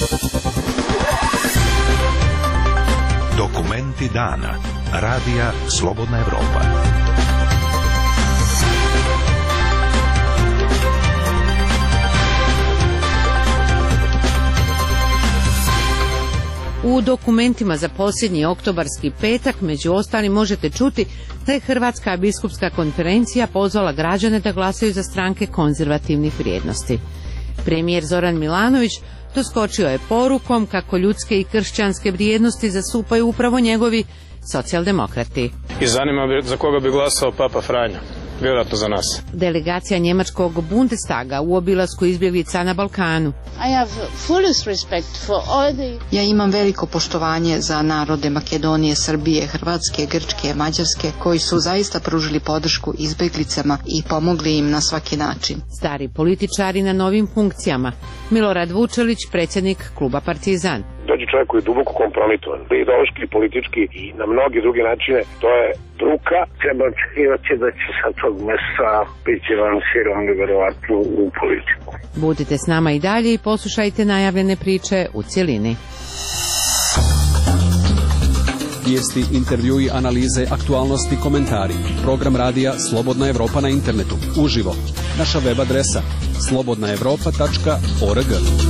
Dokumenti dana. Radija Slobodna Evropa. U dokumentima za posljednji oktobarski petak među ostalim možete čuti da je Hrvatska biskupska konferencija pozvala građane da glasaju za stranke konzervativnih vrijednosti. Premijer Zoran Milanović doskočio je porukom kako ljudske i kršćanske vrijednosti zastupaju upravo njegovi socijaldemokrati. I zanima me za koga bi glasao Papa Franjo. Vjerojatno za nas. Delegacija njemačkog Bundestaga u obilasku izbjeglica na Balkanu. Ja imam veliko poštovanje za narode Makedonije, Srbije, Hrvatske, Grčke, Mađarske, koji su zaista pružili podršku izbjeglicama i pomogli im na svaki način. Stari političari na novim funkcijama. Milorad Vučelić, predsjednik kluba Partizan. Dođe čovjek koji je duboko kompromitovan, ideološki, politički i na mnogi druge načine, to je bruka. Treba očekivati da će sa tog mjesta biti lansirano vjerovatno u politiku. Budite s nama i dalje i poslušajte najavljene priče u cjelini. Vijesti, intervjui, analize, aktualnosti, komentari. Program radija Slobodna Evropa na internetu. Uživo. Naša web adresa slobodnaevropa.org.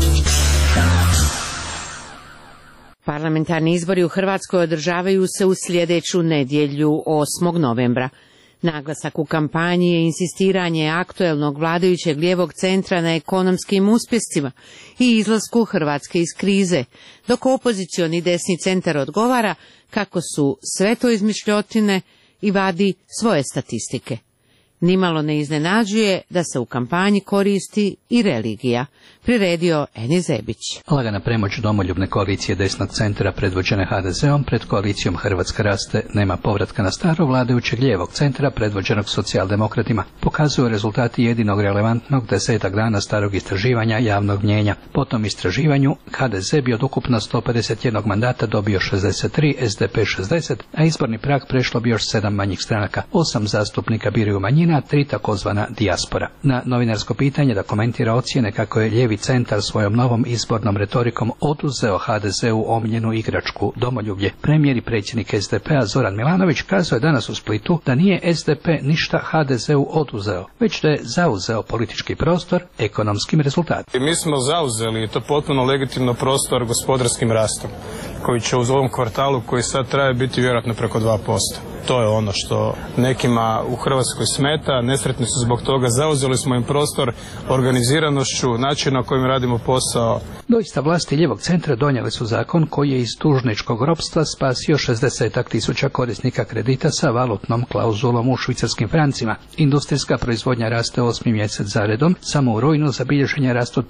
Parlamentarni izbori u Hrvatskoj održavaju se u sljedeću nedjelju 8. novembra. Naglasak u kampanji je insistiranje aktuelnog vladajućeg lijevog centra na ekonomskim uspjesima i izlasku Hrvatske iz krize, dok opozicioni desni centar odgovara kako su sve to izmišljotine i vadi svoje statistike. Nimalo ne iznenađuje da se u kampanji koristi i religija, priredio Eni Zebić. Lagana premoć domoljubne koalicije desnog centra predvođene HDZ-om pred koalicijom Hrvatska raste nema povratka na staro vladajućeg lijevog centra predvođenog socijaldemokratima pokazuju rezultati jedinog relevantnog 10 dana starog istraživanja javnog mnijenja. Po tom istraživanju HDZ bi od ukupno 151 mandata dobio 63, SDP 60, a izborni prag prešlo bi još 7 manjih stranaka. 8 zastupnika biraju manjina, 3 takozvana dijaspora. Na novinarsko pitanje da komentira ocjene kako je lijevi centar svojom novom izbornom retorikom oduzeo HDZ-u omiljenu igračku domoljublje, premijer i predsjednik SDP-a Zoran Milanović kazao je danas u Splitu da nije SDP ništa HDZ-u oduzeo, već da je zauzeo politički prostor ekonomskim rezultatima. Mi smo zauzeli, to potpuno legitimno, prostor gospodarskim rastom, koji će u ovom kvartalu koji sad traje biti vjerojatno preko 2%. To je ono što nekima u Hrvatskoj smeta, nesretni su zbog toga, zauzeli smo im prostor organiziranošću, način na kojim radimo posao. Doista vlasti lijevog centra donijeli su zakon koji je iz dužničkog ropstva spasio 60.000 korisnika kredita sa valutnom klauzulom u švicarskim francima. Industrijska proizvodnja raste 8. mjesec za redom, samo u rujnu zabilježen je rast od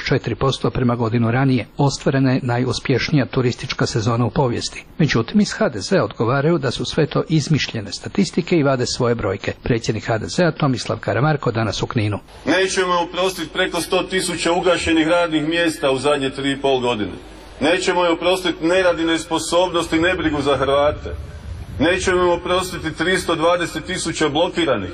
5,4% prema godinu ranije. Ostvarena je najuspješnija turistička sezona u povijesti. Međutim, iz HDZ odgovaraju da su sve to izmišljene statistike i vade svoje brojke. Predsjednik HDZ-a Tomislav Karamarko danas u Kninu. Nećemo oprostiti preko 100.000 ugašenih radnih mjesta u zadnje 3,5 godine. Nećemo joj oprostiti nerad i nesposobnost i nebrigu za Hrvate. Nećemo joj oprostiti 320.000 blokiranih,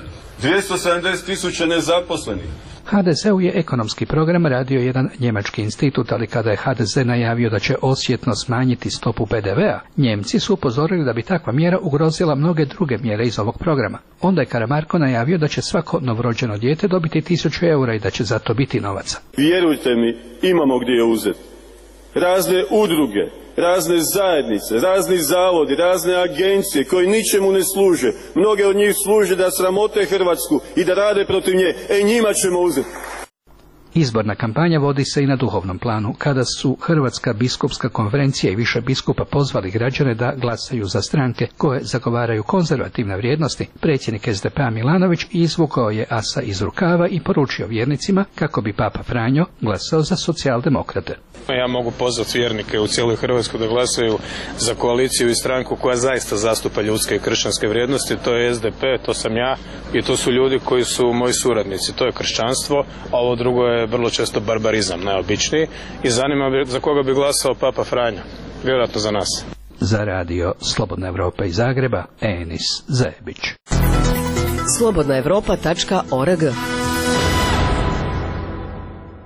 270.000 nezaposlenih. HDZ-u je ekonomski program radio jedan njemački institut, ali kada je HDZ najavio da će osjetno smanjiti stopu PDV-a, Njemci su upozorili da bi takva mjera ugrozila mnoge druge mjere iz ovog programa. Onda je Karamarko najavio da će svako novorođeno dijete dobiti 1.000 eura i da će za to biti novaca. Vjerujte mi, imamo gdje je uzeti. Razne udruge, razne zajednice, razni zavodi, razne agencije koji ničemu ne služe. Mnoge od njih služe da sramote Hrvatsku i da rade protiv nje. Njima ćemo uzeti. Izborna kampanja vodi se i na duhovnom planu. Kada su Hrvatska biskupska konferencija i više biskupa pozvali građane da glasaju za stranke koje zagovaraju konzervativne vrijednosti, predsjednik SDP-a Milanović izvukao je asa iz rukava i poručio vjernicima kako bi Papa Franjo glasao za socijaldemokrate. Ja mogu pozvati vjernike u cijeloj Hrvatskoj da glasaju za koaliciju i stranku koja zaista zastupa ljudske i kršćanske vrijednosti. To je SDP, to sam ja i to su ljudi koji su moji suradnici. To je kršćanstvo, a ovo drugo je vrlo često barbarizam, najobičniji. I zanima me za koga bi glasao Papa Franjo. Vjerojatno za nas. Za radio Slobodna Evropa iz Zagreba, Enis Zebić. slobodnaevropa.org.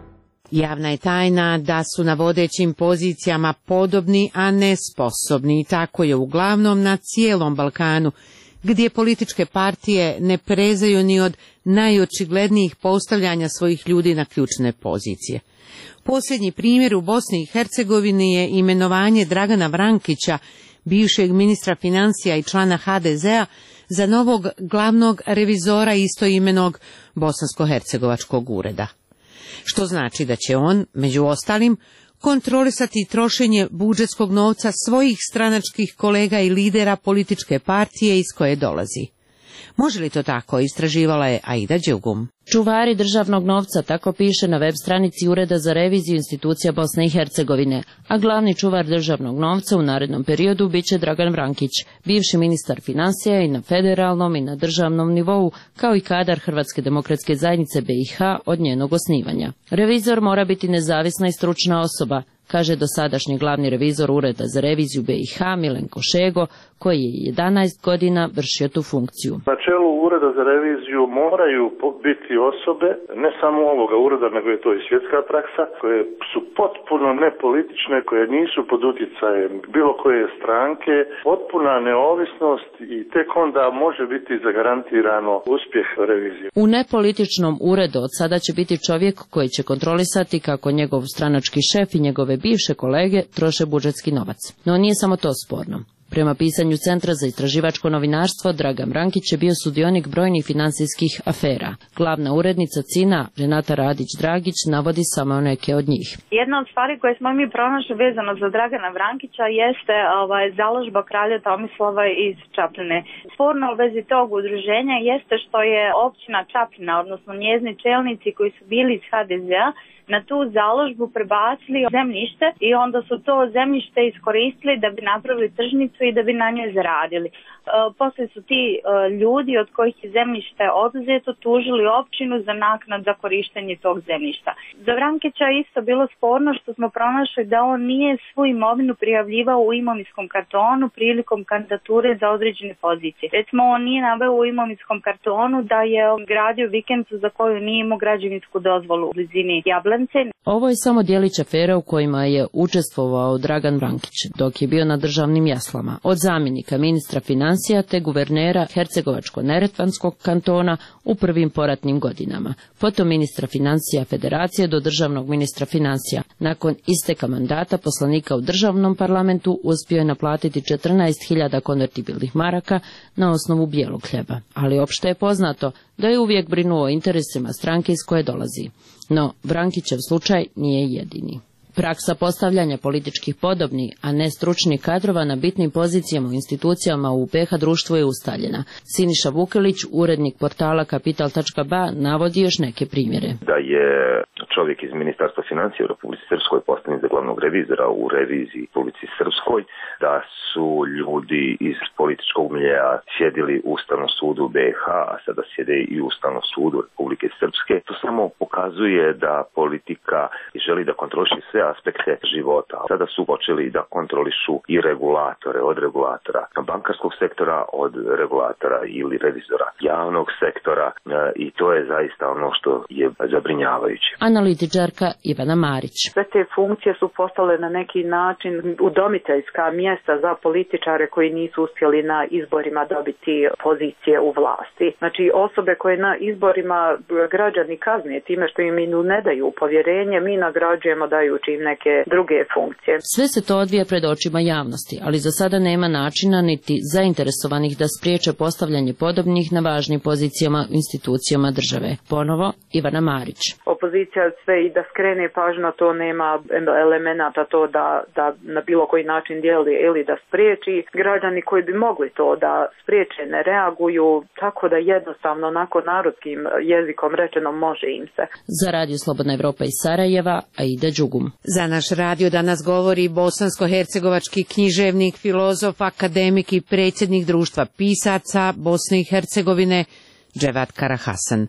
Javna je tajna da su na vodećim pozicijama podobni, a ne sposobni, i tako je uglavnom na cijelom Balkanu, gdje političke partije ne prezaju ni od najočiglednijih postavljanja svojih ljudi na ključne pozicije. Posljednji primjer u Bosni i Hercegovini je imenovanje Dragana Vrankića, bivšeg ministra financija i člana HDZ-a, za novog glavnog revizora istoimenog bosansko-hercegovačkog ureda. Što znači da će on, među ostalim, kontrolisati trošenje budžetskog novca svojih stranačkih kolega i lidera političke partije iz koje dolazi. Može li to tako, istraživala je Aida Đugum. Čuvari državnog novca, tako piše na web stranici Ureda za reviziju institucija Bosne i Hercegovine, a glavni čuvar državnog novca u narednom periodu biće Dragan Vrankić, bivši ministar financija i na federalnom i na državnom nivou, kao i kadar Hrvatske demokratske zajednice BiH od njenog osnivanja. Revizor mora biti nezavisna i stručna osoba, kaže dosadašnji glavni revizor Ureda za reviziju BiH Milenko Šego, koji je 11 godina vršio tu funkciju. Na čelu Ureda za reviziju moraju biti osobe, ne samo ovoga ureda, nego je to i svjetska praksa, koje su potpuno nepolitične, koje nisu pod utjecajem bilo koje stranke, potpuna neovisnost i tek onda može biti zagarantirano uspjeh revizije. U nepolitičnom uredu od sada će biti čovjek koji će kontrolisati kako njegov stranački šef i njegove bivše kolege troše budžetski novac. No nije samo to sporno. Prema pisanju Centra za istraživačko novinarstvo, Dragan Vrankić je bio sudionik brojnih financijskih afera. Glavna urednica CINA, Renata Radić-Dragić, navodi samo neke od njih. Jedna od stvari koje smo mi pronašli vezano za Dragana Vrankića jeste založba kralja Tomislava iz Čapljine. Sporno u vezi tog udruženja jeste što je općina Čapljina, odnosno njezini čelnici koji su bili iz HDZ-a, na tu založbu prebacili zemljište i onda su to zemljište iskoristili da bi napravili tržnicu i da bi na njoj zaradili. Poslije su ti ljudi od kojih je zemljište oduzeto tužili općinu za naknad za korištenje tog zemljišta. Za Vrankića je isto bilo sporno što smo pronašli da on nije svu imovinu prijavljivao u imovinskom kartonu prilikom kandidature za određene pozicije. Recimo, on nije naveo u imovinskom kartonu da je gradio vikendicu za koju nije imao građevinsku dozvolu u blizini Jablance. Ovo je samo djelić afera u kojima je učestvovao Dragan Vrankić, dok je bio na državnim jaslama, od zamjenika ministra financija te guvernera Hercegovačko-neretvanskog kantona u prvim poratnim godinama, potom ministra financija federacije do državnog ministra financija. Nakon isteka mandata poslanika u državnom parlamentu uspio je naplatiti 14.000 konvertibilnih maraka na osnovu bijelog hljeba, ali opšte je poznato da je uvijek brinuo o interesima stranke iz koje dolazi. No, Vrankićev slučaj nije jedini. Praksa postavljanja političkih podobnih, a ne stručnih kadrova na bitnim pozicijama u institucijama u BiH društvu je ustaljena. Siniša Vukelić, urednik portala Kapital.ba, navodi još neke primjere. Da je čovjek iz Ministarstva financija u Republici Srpskoj postavljen za glavnog revizora u reviziji Republici Srpskoj, da su ljudi iz političkog miljeja sjedili u Ustavnom sudu BiH, a sada sjede i u Ustavnom sudu Republike Srpske. To samo pokazuje da politika želi da kontroliše sve aspekte života. Sada su počeli da kontrolišu i regulatore od regulatora bankarskog sektora, od regulatora ili revizora javnog sektora i to je zaista ono što je zabrinjavajuće. Analitičarka Ivana Marić. Sve te funkcije su postale na neki način udomiteljska mjesta za političare koji nisu uspjeli na izborima dobiti pozicije u vlasti. Znači osobe koje na izborima građani kazne time što im ne daju povjerenje, mi nagrađujemo dajući im neke druge funkcije. Sve se to odvija pred očima javnosti, ali za sada nema načina niti zainteresovanih da spriječe postavljanje podobnih na važnim pozicijama u institucijama države. Ponovo Ivana Marić. Opozicija sve i da skrene pažnju, to nema elemenata to da na bilo koji način dijeli ili da spriječi. Građani koji bi mogli to da spriječe ne reaguju, tako da jednostavno onako narodskim jezikom rečeno može im se. Za Radio Slobodna Evropa iz Sarajeva, Aida Đugum. Za naš radio danas govori bosansko-hercegovački književnik, filozof, akademik i predsjednik društva pisaca Bosne i Hercegovine Dževat Karahasan.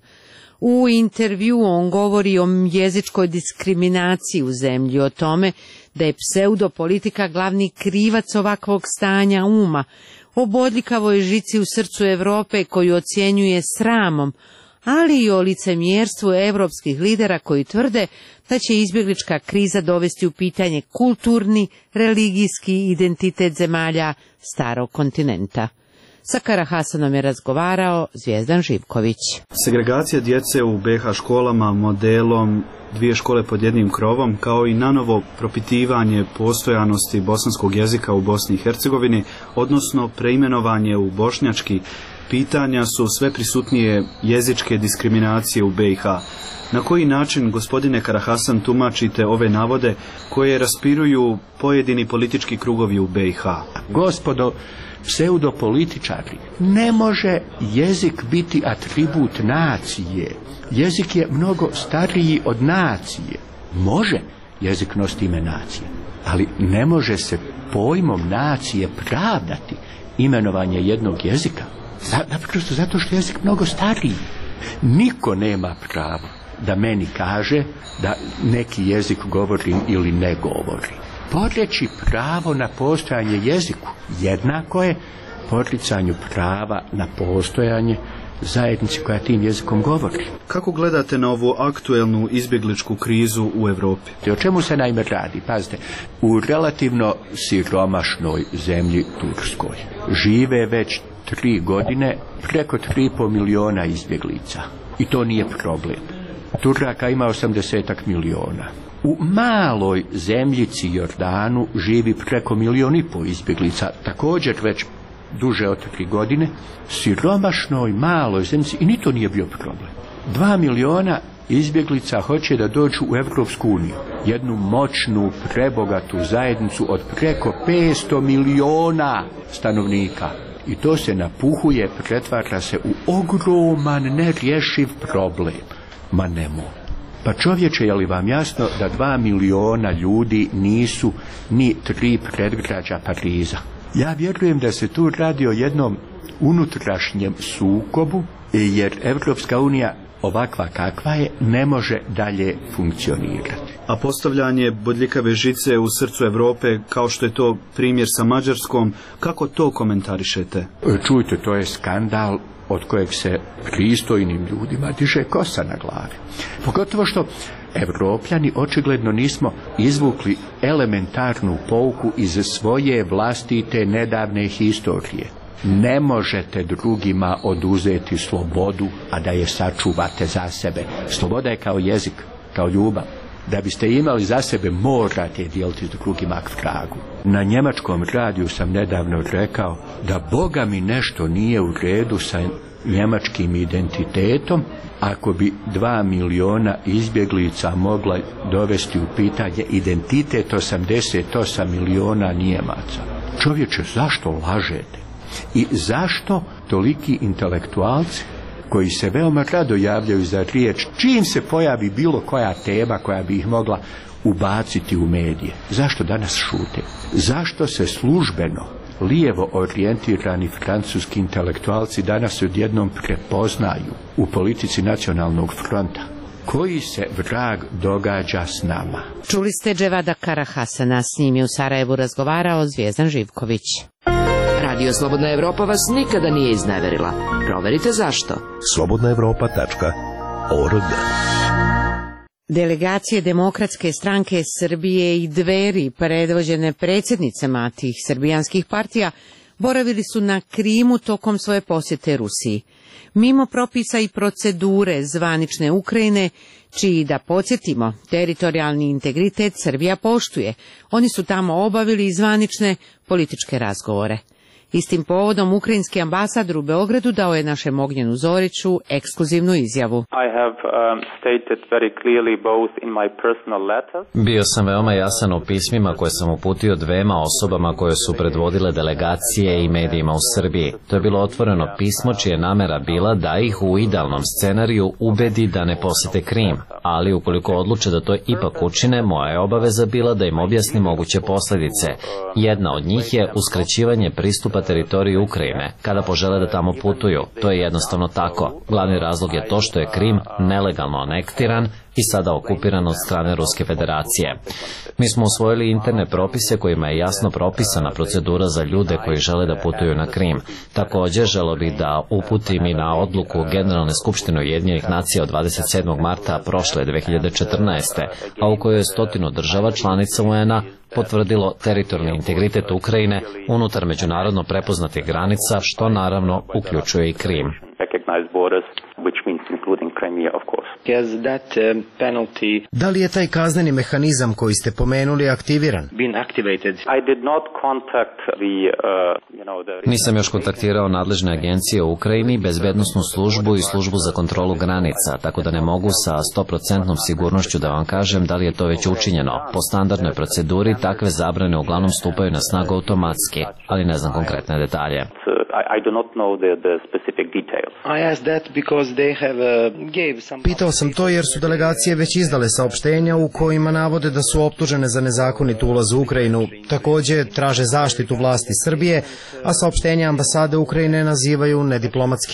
U intervju on govori o jezičkoj diskriminaciji u zemlji, o tome da je pseudopolitika glavni krivac ovakvog stanja uma, o bodljikavoj žici u srcu Europe koju ocjenjuje sramom, ali i o licemjerstvu evropskih lidera koji tvrde da će izbjeglička kriza dovesti u pitanje kulturni, religijski identitet zemalja starog kontinenta. Sa Karahasanom je razgovarao Zvijezdan Živković. Segregacija djece u BiH školama modelom dvije škole pod jednim krovom, kao i nanovo propitivanje postojanosti bosanskog jezika u Bosni i Hercegovini, odnosno preimenovanje u bošnjački, pitanja su sve prisutnije jezičke diskriminacije u BiH. Na koji način, gospodine Karahasan, tumačite ove navode koje raspiruju pojedini politički krugovi u BiH? Gospodo pseudopolitičari, ne može jezik biti atribut nacije. Jezik je mnogo stariji od nacije. Može jezik nositi ime nacije, ali ne može se pojmom nacije pravdati imenovanje jednog jezika. Naprosto zato što je jezik mnogo stariji. Niko nema pravo da meni kaže da neki jezik govori ili ne govori. Poreći pravo na postojanje jeziku jednako je poricanju prava na postojanje zajednici koja tim jezikom govori. Kako gledate na ovu aktuelnu izbjegličku krizu u Europi? O čemu se naime radi? Pazite, u relativno siromašnoj zemlji Turskoj žive već 3 godine preko 3,5 miliona izbjeglica. I to nije problem. Turaka ima 80 miliona. U maloj zemljici Jordanu živi preko 1,5 miliona izbjeglica, također već duže od 3 godine, siromašnoj maloj zemljici, i ni to nije bio problem. 2 miliona izbjeglica hoće da dođu u Evropsku uniju, jednu moćnu, prebogatu zajednicu od preko 500 miliona stanovnika. I to se napuhuje, pretvara se u ogroman, nerješiv problem. Ma nemoj. Pa čovječe, je li vam jasno da 2 miliona ljudi nisu ni 3 predgrađa Pariza? Ja vjerujem da se tu radi o jednom unutrašnjem sukobu, jer Evropska unija ovakva kakva je ne može dalje funkcionirati. A postavljanje bodljikave žice u srcu Europe, kao što je to primjer sa Mađarskom, kako to komentarišete? Čujte, to je skandal od kojeg se pristojnim ljudima diže kosa na glavi. Pogotovo što Evropljani očigledno nismo izvukli elementarnu pouku iz svoje vlastite nedavne historije. Ne možete drugima oduzeti slobodu, a da je sačuvate za sebe. Sloboda je kao jezik, kao ljubav. Da biste imali za sebe, morate dijeliti s drugima k vragu. Na njemačkom radiju sam nedavno rekao da Boga mi nešto nije u redu sa njemačkim identitetom ako bi 2 miliona izbjeglica mogla dovesti u pitanje identitet 88 miliona Njemaca. Čovječe, zašto lažete? I zašto toliki intelektualci koji se veoma rado javljaju za riječ čim se pojavi bilo koja tema koja bi ih mogla ubaciti u medije? Zašto danas šute? Zašto se službeno lijevo orijentirani francuski intelektualci danas odjednom prepoznaju u politici Nacionalnog fronta? Koji se vrag događa s nama? Čuli ste Dževada Karahasana, s njim je u Sarajevu razgovarao Zvijezdan Živković. Radio Slobodna Evropa vas nikada nije izneverila. Proverite zašto. slobodnaevropa.org. Delegacije Demokratske stranke Srbije i Dveri, predvođene predsjednicama tih srbijanskih partija, boravili su na Krimu tokom svoje posjete Rusiji. Mimo propisa i procedure zvanične Ukrajine, čiji, da podsjetimo, teritorijalni integritet Srbija poštuje, oni su tamo obavili i zvanične političke razgovore. Istim povodom ukrajinski ambasador u Beogradu dao je našem Ognjenu Zoriću ekskluzivnu izjavu. Bio sam veoma jasan u pismima koje sam uputio dvema osobama koje su predvodile delegacije i medijima u Srbiji. To je bilo otvoreno pismo čija namera bila da ih u idealnom scenariju ubedi da ne posete Krim, ali ukoliko odluče da to ipak učine, moja je obaveza bila da im objasnim moguće posljedice. Jedna od njih je uskraćivanje pristupa pristupa teritoriji Ukrajine kada požele da tamo putuju. To je jednostavno tako. Glavni razlog je to što je Krim nelegalno anektiran i sada okupiran od strane Ruske federacije. Mi smo usvojili interne propise kojima je jasno propisana procedura za ljude koji žele da putuju na Krim. Također želeo bih da uputim i na odluku Generalne skupštine Ujedinjenih nacija od 27. marta prošle 2014. a u kojoj je 100 država članica UN-a potvrdilo teritorijalni integritet Ukrajine unutar međunarodno prepoznatih granica, što naravno uključuje i Krim. Da li je taj kazneni mehanizam koji ste pomenuli aktiviran? Nisam još kontaktirao nadležne agencije u Ukrajini, bezbednosnu službu i službu za kontrolu granica, tako da ne mogu sa 100% sigurnošću da vam kažem da li je to već učinjeno. Po standardnoj proceduri takve zabrane uglavnom stupaju na snagu automatski, ali ne znam konkretne detalje. Pitao sam to jer su delegacije već izdale saopštenja u kojima navode da su optužene za nezakonit ulaz u Ukrajinu. Također traže zaštitu vlasti Srbije, a saopštenja ambasade Ukrajine nazivaju nediplomatski.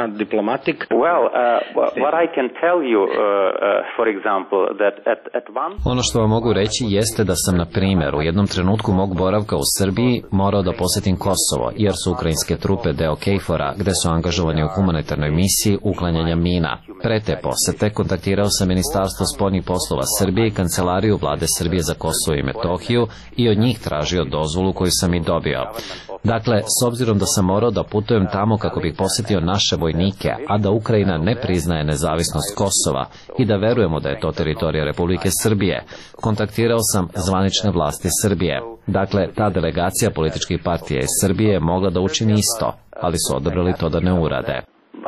Ono što vam mogu reći jeste da sam, na primjer, u jednom trenutku mog boravka u Srbiji morao da posjetim Kosovo, jer su ukrajinske trupe deo KFOR-a, gde su angažovani u humanitarnoj misiji uklanjanja mina. Pre te posete kontaktirao sam Ministarstvo spoljnih poslova Srbije i Kancelariju Vlade Srbije za Kosovo i Metohiju i od njih tražio dozvolu koju sam i dobio. Dakle, s obzirom da sam morao da putujem tamo kako bih posjetio naše vojnike, a da Ukrajina ne priznaje nezavisnost Kosova i da verujemo da je to teritorija Republike Srbije, kontaktirao sam zvanične vlasti Srbije. Dakle, ta delegacija političkih partija iz Srbije je mogla da učini isto, ali su odabrali to da ne urade.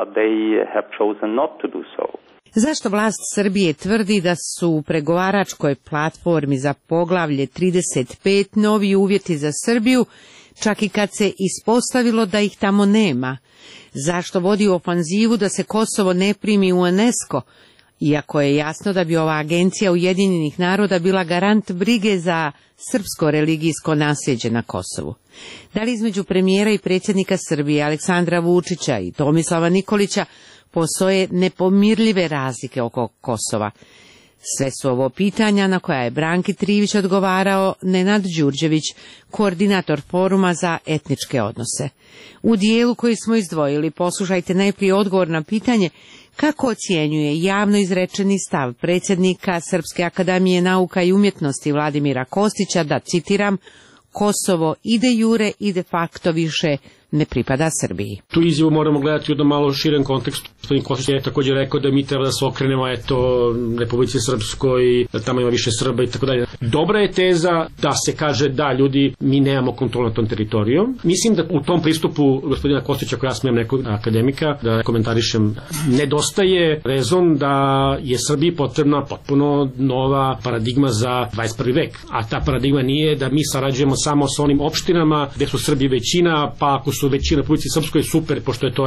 Zašto vlast Srbije tvrdi da su u pregovaračkoj platformi za poglavlje 35 novi uvjeti za Srbiju, čak i kad se ispostavilo da ih tamo nema? Zašto vodi ofanzivu da se Kosovo ne primi u UNESCO, iako je jasno da bi ova agencija Ujedinjenih naroda bila garant brige za srpsko religijsko nasljeđe na Kosovu? Da li između premijera i predsjednika Srbije Aleksandra Vučića i Tomislava Nikolića postoje nepomirljive razlike oko Kosova? Sve su ovo pitanja na koja je Branki Trivić odgovarao Nenad Đurđević, koordinator Foruma za etničke odnose. U dijelu koji smo izdvojili poslušajte najprije odgovor na pitanje kako ocjenjuje javno izrečeni stav predsjednika Srpske akademije nauka i umjetnosti Vladimira Kostića da, citiram, Kosovo i de jure i de facto više ne pripada Srbiji. Tu izjavu moramo gledati u jednom malo širem kontekstu. Gospodin Kostić je također rekao da mi treba da se okrenemo Republici Srpskoj, da tamo ima više Srba i tako dalje. Dobra je teza da se kaže da ljudi, mi nemamo kontrolu nad tom teritorijom. Mislim da u tom pristupu gospodina Kostića, ako ja smijem nekog akademika da komentarišem, nedostaje rezon da je Srbiji potrebna potpuno nova paradigma za 21. vek. A ta paradigma nije da mi sarađujemo samo sa onim opštinama gde su Srbi većina, pa ako su većina Republici Srpskoj super, pošto je to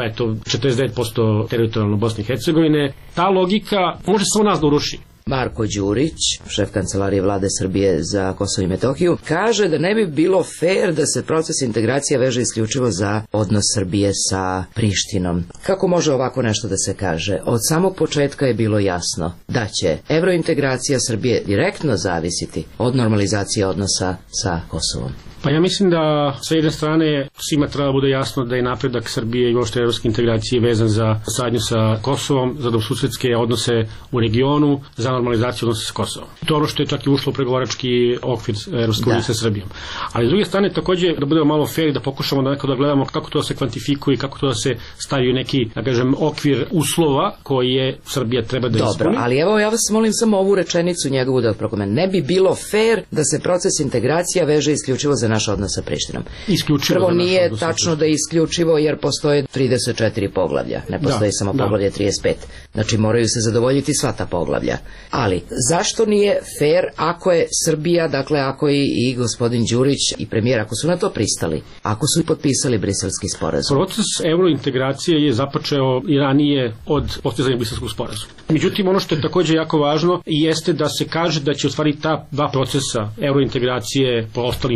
49% teritorijalno Bosne i Hercegovine. Ta logika može samo nas da uruši. Marko Đurić, šef kancelarije Vlade Srbije za Kosovo i Metohiju, kaže da ne bi bilo fair da se proces integracija veže isključivo za odnos Srbije sa Prištinom. Kako može ovako nešto da se kaže? Od samog početka je bilo jasno da će evrointegracija Srbije direktno zavisiti od normalizacije odnosa sa Kosovom. Pa ja mislim da sa jedne strane svima treba bude jasno da je napredak Srbije i uopšte evropske integracije vezan za saradnju sa Kosovom, za dobrosusedske odnose u regionu, za normalizaciju odnosa sa Kosovom. To je ono što je čak i ušlo u pregovarački okvir Evropske unije sa Srbijom. Ali s druge strane također da budemo malo fair, da pokušamo da gledamo kako to se kvantifikuje i kako to da se stavi u neki, da kažem, okvir uslova koji je Srbija treba da ispuni. Dobro, ali evo ja vas molim samo ovu rečenicu njegovu da prokomentam. Ne bi bilo fair da se proces integracija veže isključivo za naš odnos sa Prištinom. Prvo, nije tačno da je isključivo, jer postoje 34 poglavlja, ne postoji samo poglavlje 35. Znači moraju se zadovoljiti sva ta poglavlja. Ali zašto nije fair ako je Srbija, dakle ako i gospodin Đurić i premijer, ako su na to pristali, ako su i potpisali Briselski sporazum? Proces eurointegracije je započeo i ranije od postizanja Briselskog sporazuma. Međutim, ono što je također jako važno jeste da se kaže da će u stvari ta dva procesa eurointegracije po ostalim poglavljima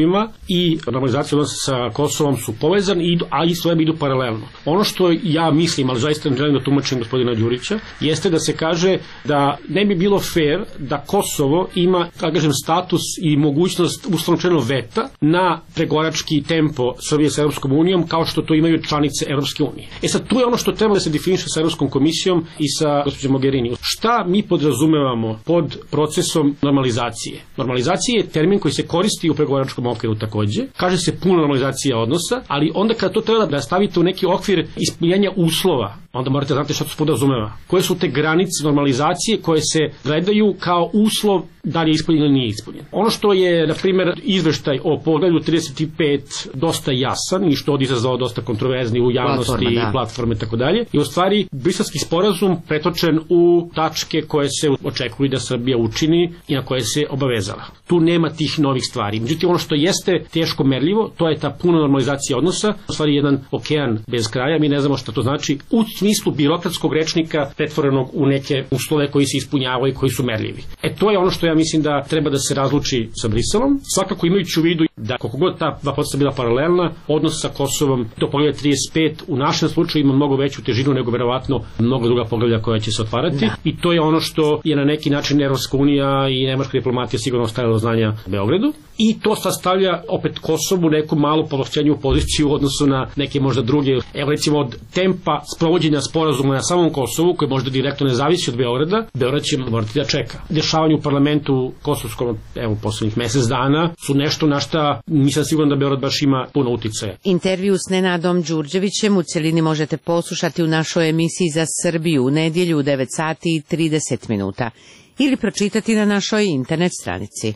pismima i normalizacija odnosa sa Kosovom su povezani, a isto idu paralelno. Ono što ja mislim, ali zaista ne želim da tumačim gospodina Đurića, jeste da se kaže da ne bi bilo fair da Kosovo ima, da kažem, status i mogućnost uslovno veta na pregovarački tempo Srbije sa Evropskom unijom kao što to imaju članice Evropske unije. Sad, tu je ono što treba da se definiše sa Evropskom komisijom i sa gospođom Mogherini. Šta mi podrazumevamo pod procesom normalizacije? Normalizacija je termin koji se koristi u pregovaračkom okviru takođe. Kaže se puna normalizacija odnosa, ali onda kad to treba da stavite u neki okvir ispunjenja uslova, onda morate znati šta to podrazumeva. Koje su te granice normalizacije koje se gledaju kao uslov da li je ispunjen ili nije ispunjen. Ono što je, na primjer, izveštaj o poglavlju 35 dosta jasan i što je izazvao dosta kontroverzni u javnosti i platforme i tako dalje, je u stvari Briselski sporazum pretočen u tačke koje se očekuju da Srbija učini i na koje se obavezala. Tu nema tih novih stvari. Međutim, ono što jeste teško merljivo, to je ta puna normalizacija odnosa, u stvari jedan okean bez kraja, mi ne znamo šta to znači u smislu birokratskog rečnika pretvorenog u neke uslove koji se ispunjavaju i koji su merljivi. To je ono što ja mislim da treba da se razluči sa Briselom, svakako imajući u vidu da koliko god ta dva procesa bila paralelna, odnos sa Kosovom do poglavlja 35 u našem slučaju ima mnogo veću težinu nego verovatno mnogo druga poglavlja koja će se otvarati i to je ono što je na neki način Evropska unija i nemačka diplomatija sigurno ostavila do znanja Beogradu i to sastavlja opet Kosovu neku malu povlašćenju poziciju u odnosu na neke možda druge. Evo recimo od tempa sprovođenja sporazuma na samom Kosovu koji možda direktno ne zavisi od Beograda, Beograd će morati da čeka. Dešavanje u parlamentu kosovskom, evo poslednjih mesec dana su nešto na šta nisam siguran da Beograd baš ima puno uticaja. Intervju s Nenadom Đurđevićem u celini možete poslušati u našoj emisiji za Srbiju u nedjelju u 9 sati i 30 minuta ili pročitati na našoj internet stranici.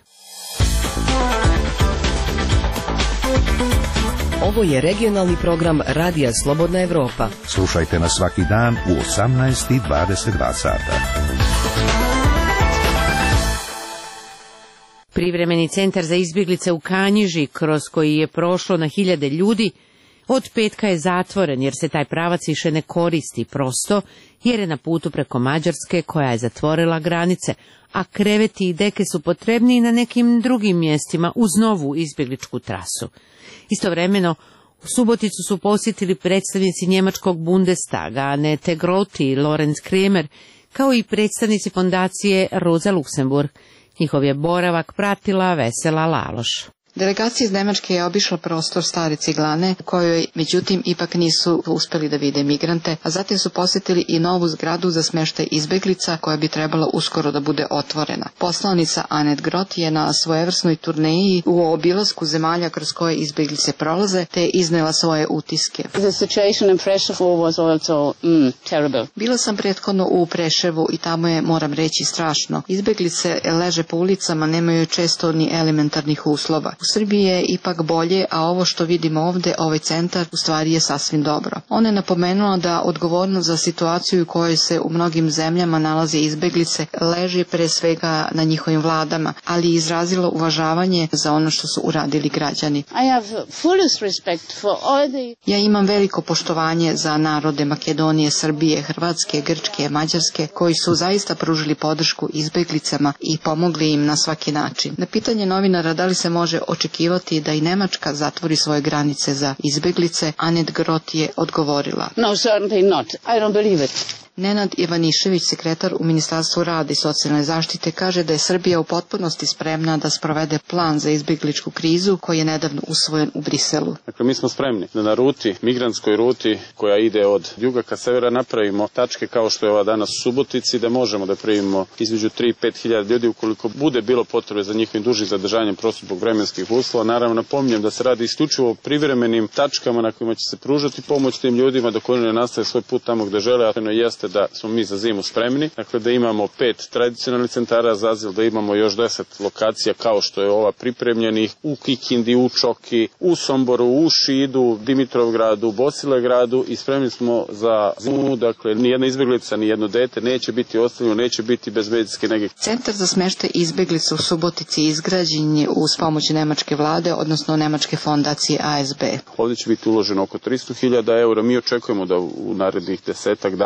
Ovo je regionalni program Radija Slobodna Evropa. Slušajte nas svaki dan u 18 i 22 sata. Privremeni centar za izbjeglice u Kanjiži, kroz koji je prošlo na hiljade ljudi, od petka je zatvoren jer se taj pravac više ne koristi prosto, jer je na putu preko Mađarske koja je zatvorila granice, a kreveti i deke su potrebni na nekim drugim mjestima uz novu izbjegličku trasu. Istovremeno, u Suboticu su posjetili predstavnici njemačkog Bundestaga, Annette Groth i Lorenz Kremer, kao i predstavnici fondacije Rosa Luxemburg. Njihov je boravak pratila Vesela Laloš. Delegacija iz Nemačke je obišla prostor Stare Ciglane, u kojoj međutim ipak nisu uspeli da vide migrante, a zatim su posjetili i novu zgradu za smještaj izbeglica koja bi trebala uskoro da bude otvorena. Poslanica Annette Groth je na svojevrsnoj turneji u obilasku zemalja kroz koje izbeglice prolaze, te iznela svoje utiske. Bila sam prethodno u Preševu i tamo je, moram reći, strašno. Izbeglice leže po ulicama, nemaju često ni elementarnih uslova. U Srbiji je ipak bolje, a ovo što vidimo ovdje, ovaj centar, u stvari je sasvim dobro. Ona je napomenula da odgovornost za situaciju u kojoj se u mnogim zemljama nalaze izbeglice leži pre svega na njihovim vladama, ali je izrazila uvažavanje za ono što su uradili građani. Ja imam veliko poštovanje za narode Makedonije, Srbije, Hrvatske, Grčke, Mađarske, koji su zaista pružili podršku izbeglicama i pomogli im na svaki način. Na pitanje novinara da li se može očekivati da i Nemačka zatvori svoje granice za izbeglice, Annette Groth je odgovorila. No, certainly not. I don't believe it. Nenad Ivanišević, sekretar u Ministarstvu rada i socijalne zaštite, kaže da je Srbija u potpunosti spremna da sprovede plan za izbjegličku krizu koji je nedavno usvojen u Briselu. Dakle, mi smo spremni da na ruti, migrantskoj ruti koja ide od juga ka severa, napravimo tačke kao što je ova danas u Subotici, da možemo da primimo između 3 i 5 hiljada ljudi ukoliko bude bilo potrebe za njihovim dužim zadržanjem prosto zbog vremenskih uslova. Naravno, napominjem da se radi isključivo o privremenim tačkama na kojima će se pružati pomoć tim ljudima dok oni ne nastave svoj put tamo gde žele, a to jeste da smo mi za zimu spremni, dakle da imamo 5 tradicionalnih centara za azil, da imamo još 10 lokacija kao što je ova pripremljenih u Kikindi, u Čoki, u Somboru, u Šidu, Dimitrovgradu, Bosilegradu i spremni smo za zimu, dakle nijedna izbjeglica, nijedno dete neće biti ostavljeno, neće biti bez medicinske nege. Centar za smještaj izbjeglica u Subotici izgrađen je uz pomoć nemačke vlade, odnosno nemačke fondacije ASB. Ovdje će biti uloženo oko 300.000 eura, mi očekujemo da u narednih 10 dana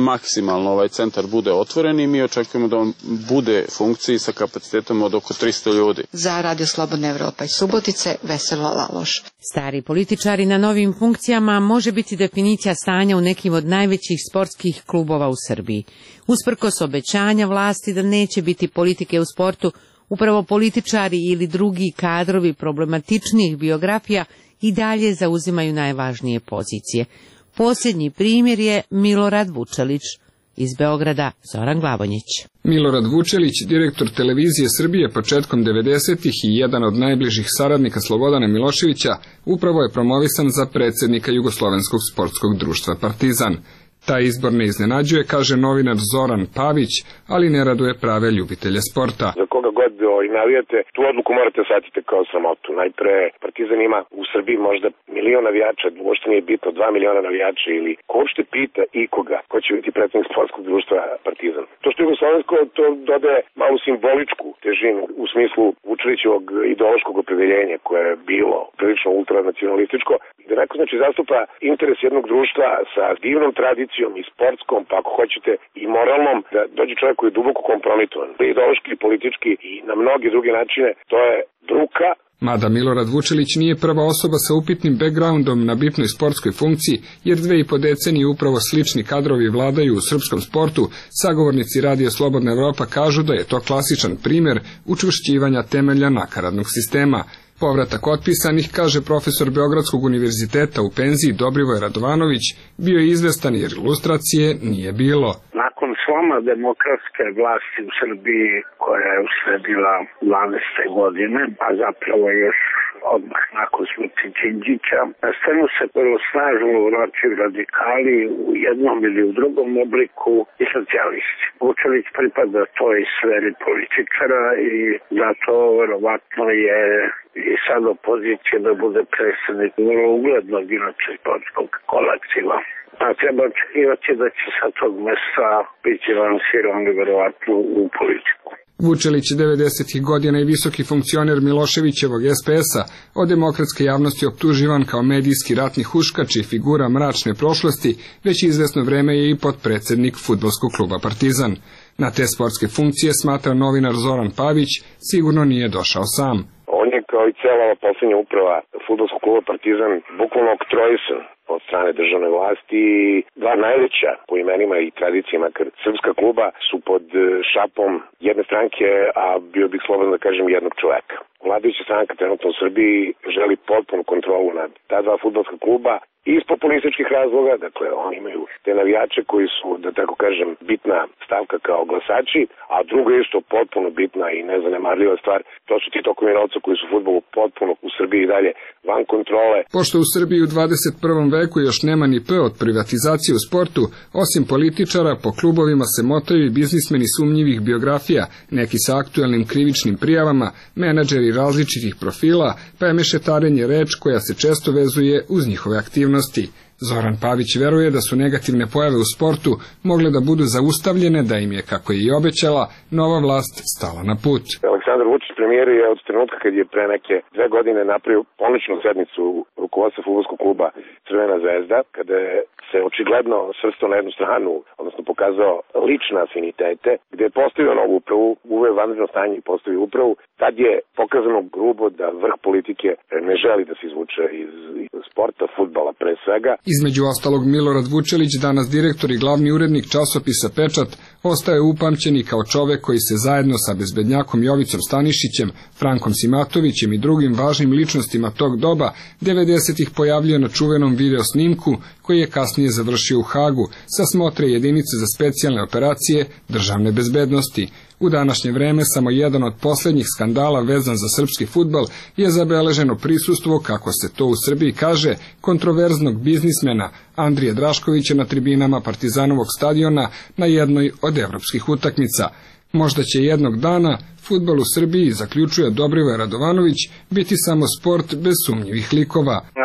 maksimalno ovaj centar bude otvoren i mi očekujemo da on bude funkciji sa kapacitetom od oko 300 ljudi. Za Radio Slobodna Evropa iz Subotice, Vesela Laloš. Stari političari na novim funkcijama može biti definicija stanja u nekim od najvećih sportskih klubova u Srbiji. Usprkos obećanja vlasti da neće biti politike u sportu, upravo političari ili drugi kadrovi problematičnijih biografija i dalje zauzimaju najvažnije pozicije. Posljednji primjer je Milorad Vučelić. Iz Beograda Zoran Glavonjić. Milorad Vučelić, direktor Televizije Srbije početkom 90-ih i jedan od najbližih saradnika Slobodana Miloševića, upravo je promovisan za predsjednika Jugoslovenskog sportskog društva Partizan. Taj izbor ne iznenađuje, kaže novinar Zoran Pavić, ali ne raduje prave ljubitelje sporta. Za koga god navijate, tu odluku morate shvatiti kao sramotu. Najpre, Partizan ima u Srbiji možda 1 milion navijača, uopšte nije bitno 2 miliona navijača ili ko uopšte pita ikoga ko će biti predsjednik sportskog društva Partizan. To što je jugoslovensko, to dodaje malu simboličku težinu u smislu Vučelićevog ideološkog opredeljenja koje je bilo prilično ultranacionalističko, da neko znači zastupa interes jednog društva sa divnom tradicijom i sportskom, pa ako hoćete i moralnom, da dođe čovjek koji je duboko kompromitovan, ideološki, politički i na mnoge druge načine, to je bruka. Mada Milorad Vučelić nije prva osoba sa upitnim backgroundom na bitnoj sportskoj funkciji, jer 2,5 decenije upravo slični kadrovi vladaju u srpskom sportu, sagovornici Radija Slobodna Evropa kažu da je to klasičan primjer učvršćivanja temelja nakaradnog sistema. Povratak otpisanih, kaže profesor Beogradskog univerziteta u penziji Dobrivoj Radovanović, bio je izvestan jer ilustracije nije bilo. Nakon sloma demokratske vlasti u Srbiji koja je usledila 12. godine, a zapravo još odmah nakon smrti Đinđića, na scenu se prvo snažno uvraćaju radikali u jednom ili u drugom obliku i socijalisti. Vučelić pripada toj sferi političara i zato verovatno je i sad opozicija da bude predsjednik vrlo uglednog inače sportskog kolektiva. A treba očekivati da će sa tog mesta biti lansiran verovatno u politiku. Vučelić 90. godina i visoki funkcioner Miloševićevog SPS-a, od demokratske javnosti optuživan kao medijski ratni huškač i figura mračne prošlosti, već izvesno vreme je i potpredsjednik fudbalskog kluba Partizan. Na te sportske funkcije, smatra novinar Zoran Pavić, sigurno nije došao sam. On je kao i cijela ova posljednja uprava fudbalskog kluba Partizan bukvalno oktrojisan od strane državne vlasti i dva najveća po imenima i tradicijama srpska kluba su pod šapom jedne stranke, a bio bih slobodan da kažem jednog čoveka. Vladajuća stranka trenutno u Srbiji želi potpunu kontrolu nad ta dva fudbalska kluba i iz populističkih razloga, dakle oni imaju te navijače koji su, da tako kažem, bitna stavka kao glasači, a druga isto potpuno bitna i nezanemarljiva stvar, to su ti tokovi novca koji su fudbalu potpuno u Srbiji i dalje van kontrole. Pošto u Srbiji u 21. veku još nema ni P od privatizacije u sportu, osim političara, po klubovima se motaju i biznismeni sumnjivih biografija, neki sa aktuelnim krivičnim prijavama, menadžeri različitih profila, pa je mešetarenje reč koja se često vezuje uz njihove aktivnosti. Zoran Pavić veruje da su negativne pojave u sportu mogle da budu zaustavljene, da im je, kako je i obećala, nova vlast stala na put. Aleksandar Vučić, premijer, je od trenutka kad je pre neke 2 godine napravio ponoćnu sednicu rukovodstva fudbalskog kluba Crvena zvezda, kada je se očigledno svrstao na jednu stranu, odnosno pokazao lične afinitete, gde je postavio novu upravu, uveo vanredno stanje i postavio upravu, tad je pokazano grubo da vrh politike ne želi da se izvuče iz sporta, fudbala pre svega. Između ostalog, Milorad Vučelić, danas direktor i glavni urednik časopisa Pečat, ostaje upamćeni kao čovek koji se zajedno sa bezbednjakom Jovicom Stanišićem, Frankom Simatovićem i drugim važnim ličnostima tog doba 90-ih pojavljuje na čuvenom video snimku koji je kasnije završio u Hagu sa smotre jedinice za specijalne operacije državne bezbednosti. U današnje vreme samo jedan od posljednjih skandala vezan za srpski fudbal je zabeleženo prisustvo, kako se to u Srbiji kaže, kontroverznog biznismena Andrije Draškovića na tribinama Partizanovog stadiona na jednoj od evropskih utakmica. Možda će jednog dana fudbal u Srbiji, zaključuje Dobrivoj Radovanović, biti samo sport bez sumnjivih likova.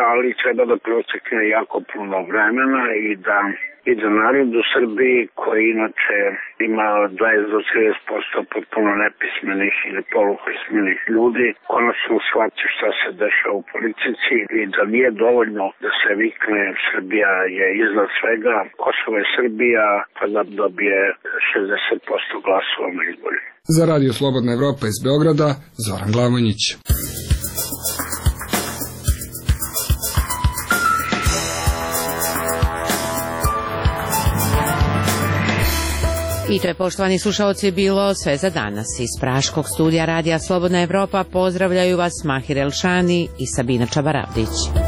ali treba da protekne jako puno vremena i da narod u Srbiji, koji inače ima 20 do 30% potpuno nepismenih ili polupismenih ljudi, konačno shvati šta se dešava u politici i da nije dovoljno da se vikne Srbija je iznad svega, Kosovo je Srbija, pa da dobije 60% glasova na izbori. Za Radio Slobodna Evropa iz Beograda, Zoran Glavonjić. I to je, poštovani slušaoci, bilo sve za danas. Iz Praškog studija Radija Slobodna Evropa pozdravljaju vas Mahir Elšani i Sabina Čabaravdić.